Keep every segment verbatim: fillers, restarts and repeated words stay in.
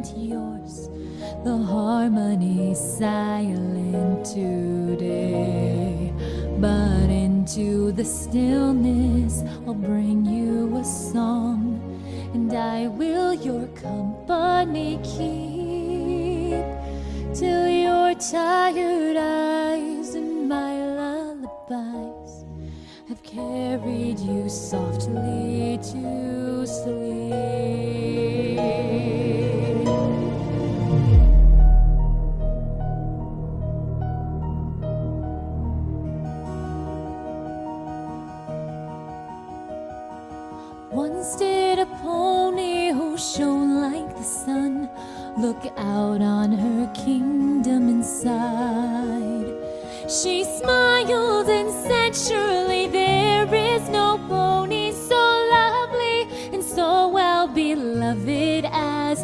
isn't yours. The harmony's silent today, but into the stillness I'll bring you a song, and I will your company keep till your tired eyes and my lullabies have carried you softly to sleep. Once did a pony who shone like the sun look out on her kingdom inside. She smiled and said, surely there is no pony so lovely and so well beloved as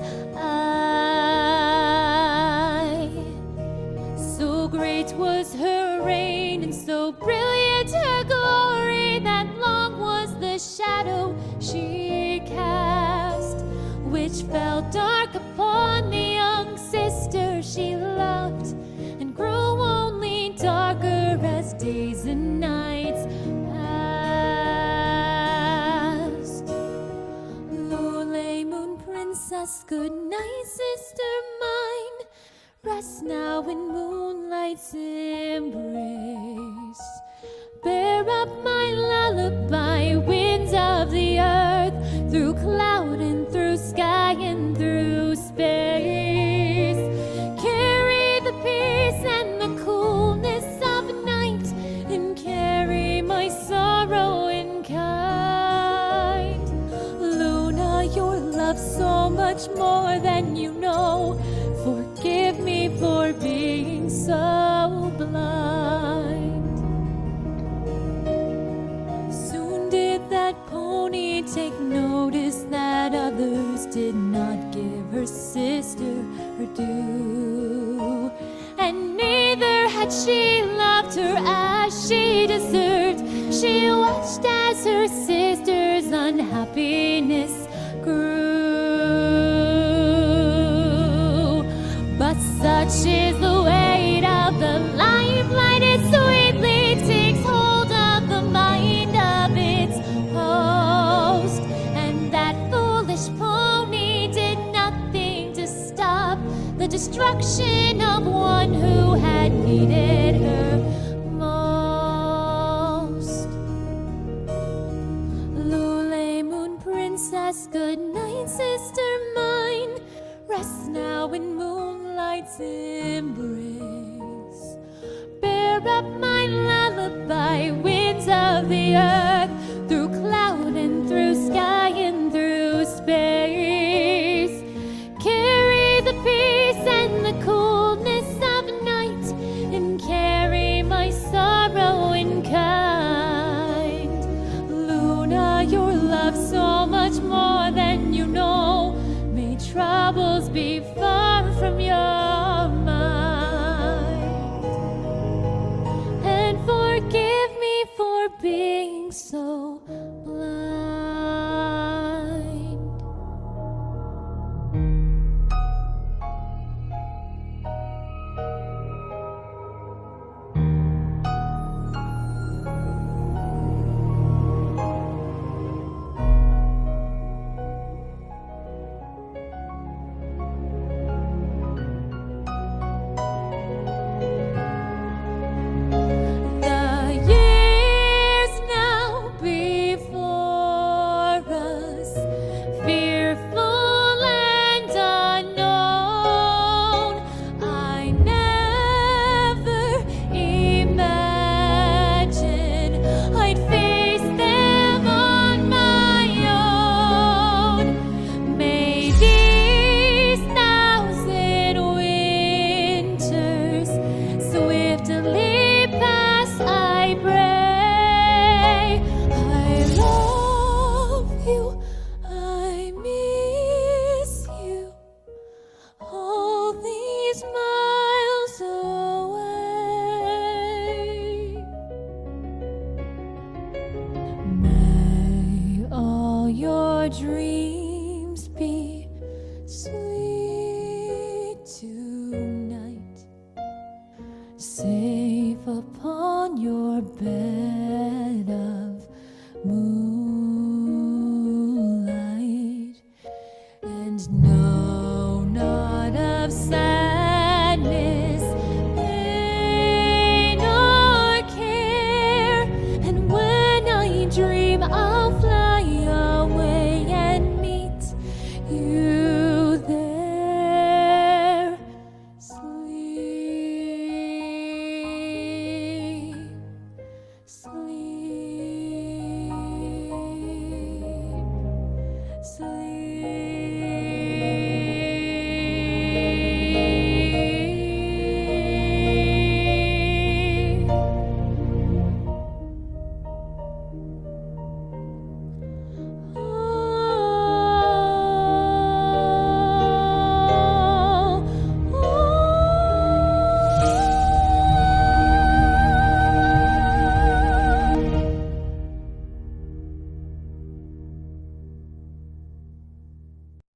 I. So great was her reign and so brilliant her glory that long was the shadow she cast, which fell dark upon the young sister she loved, and grew only darker as days and nights passed. Lule, moon princess, good night, sister mine. Rest now in moonlight's embrace. Bear up my lullaby, winds of the earth, through cloud and through sky and through space. Carry the peace and the coolness of night, and carry my sorrow in kind. Luna, your love's so much more than you know. Forgive me for being so blind. Take notice that others did not give her sister her due, and neither had she loved her as she deserved. She watched as her sister's unhappiness grew. But such is the weight of the limelight, it sweetly takes hold of the mind of its host. And that foolish pony did nothing to stop the destruction of one who had needed her most. Lule, moon princess, good night, sister mine. Rest now in moonlight's embrace. Bear up my lullaby, winds of the earth, through cloud and through sky and through space. Carry the peace and the coolness of night, and carry my sorrow in kind. Luna, your love's so much more than you know. May troubles be far from your mind, and forgive me for being so blind. No, not of sadness.